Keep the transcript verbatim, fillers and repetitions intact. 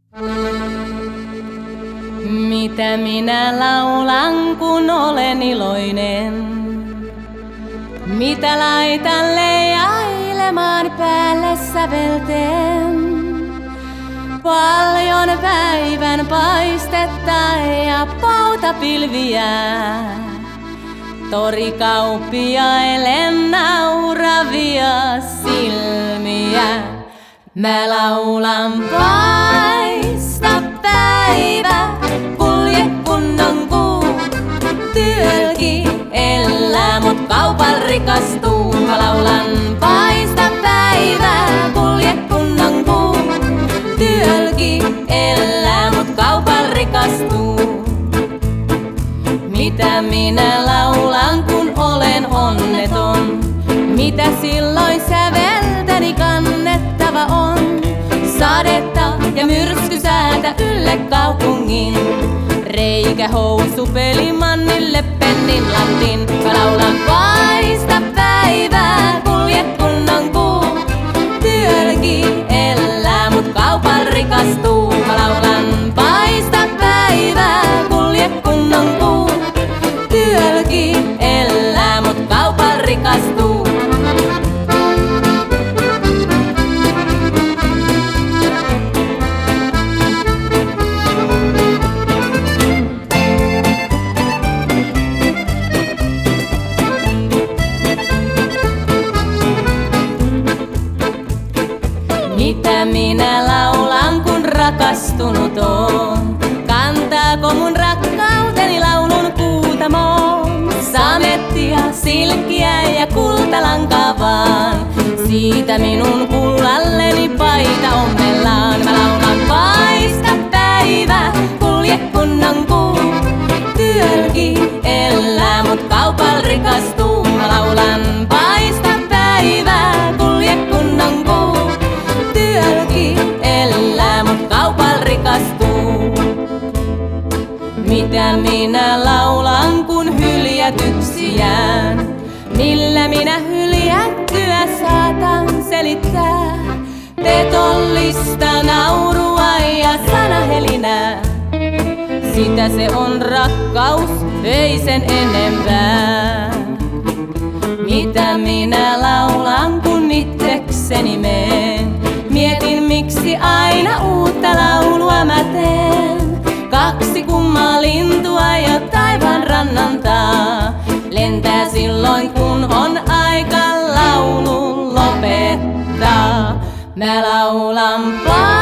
Mitä minä laulan, kun olen iloinen? Mitä laitan leijailemaan päälle sävelten? Paljon päivän paistetta ja pautapilviä. Torikauppiaille nauravia silmiä. Mä laulan paista päivä, kulje kunnon kuu. Työlki elää, mut kaupal rikastuu. Mä laulan paista päivä, kulje kunnon kuu. Työlki elää, mut kaupal rikastuu. Mitä minä laulan, kun olen onneton? Mitä silloin säveltäni kannettava on? Sadetta ja myrskysäätä ylle kaupungin. Reikä housu pelimannille pennin lantin. Mä laulan paista päivää, kulje kunnon kuu. Työlki elää, mut kaupal rikastuu. Mä laulan paista päivää, kulje kunnon kuu. Työlki elää, mut kaupal rikastuu. Mitä minä laulan, kun rakastunut oon? Kantaako mun rakkauteni laulun kuutamoon? Samettia, silkkiä ja kultalankaa vaan. Siitä minun kullalleni paita ommellaan. Mä laulan paista päivä, kulje kunnon kuu. Työlki elää, mut kaupal rikastuu. Mä laulan paista päivä, kulje kunnon kuu. Työlki elää, mut kaupal rikastuu. Mitä minä laulan, kun hyljätyksi jään? Millä minä hyljättyä saatan selittää? Petollista naurua ja sanahelinää. Sitä se on rakkaus, ei sen enempää. Mitä minä laulan, kun itsekseni meen? Mietin, miksi aina uutta laulua mä teen. Kaksi kummaa lintua jo taivaan rannantaa. Lentää silloin, kun on aika laulu lopettaa. Mä laulan